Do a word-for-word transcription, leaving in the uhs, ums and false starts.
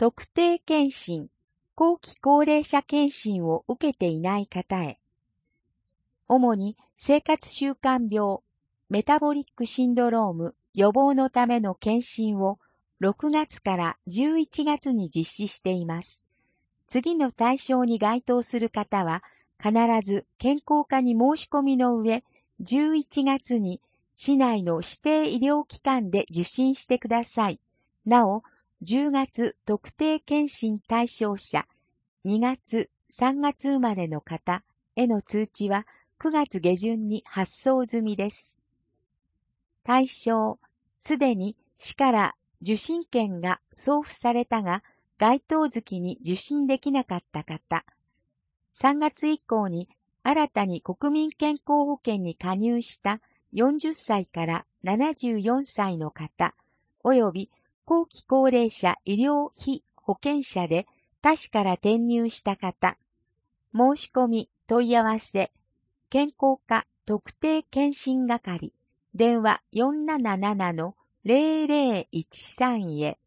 特定健診、後期高齢者健診を受けていない方へ。主に生活習慣病、メタボリックシンドローム予防のための健診をろくがつからじゅういちがつに実施しています。次の対象に該当する方は、必ず健康課に申し込みの上、じゅういちがつに市内の指定医療機関で受診してください。なお、じゅうがつ特定健診対象者、にがつ、さんがつ生まれの方への通知はくがつ下旬に発送済みです。対象、すでに市から受診券が送付されたが、該当月に受診できなかった方、さんがつ以降に新たに国民健康保険に加入したよんじゅっさいからななじゅうよんさいの方、および後期高齢者医療費保険者で他市から転入した方、申し込み問い合わせ、健康課特定健診係、電話 よんななななのゼロゼロいちさん へ。